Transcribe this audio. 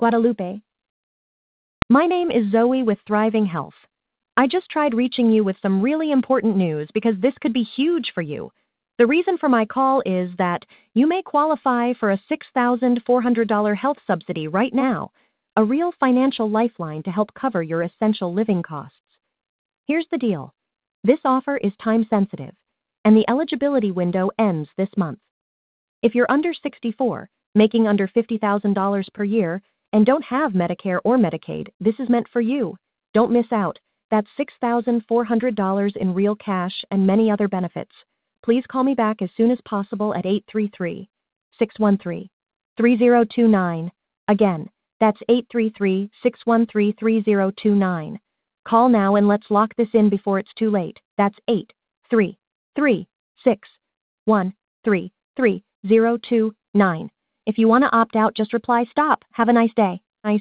Guadalupe. My name is Zoe with Thriving Health. I just tried reaching you with some really important news because this could be huge for you. The reason for my call is that you may qualify for a $6,400 health subsidy right now, a real financial lifeline to help cover your essential living costs. Here's the deal. This offer is time sensitive, and the eligibility window ends this month. If you're under 64, making under $50,000 per year, and don't have Medicare or Medicaid, this is meant for you. Don't miss out. That's $6,400 in real cash and many other benefits. Please call me back as soon as possible at 833-613-3029. Again, that's 833-613-3029. Call now and let's lock this in before it's too late. That's 833-613-3029. If you want to opt out, just reply STOP. Have a nice day.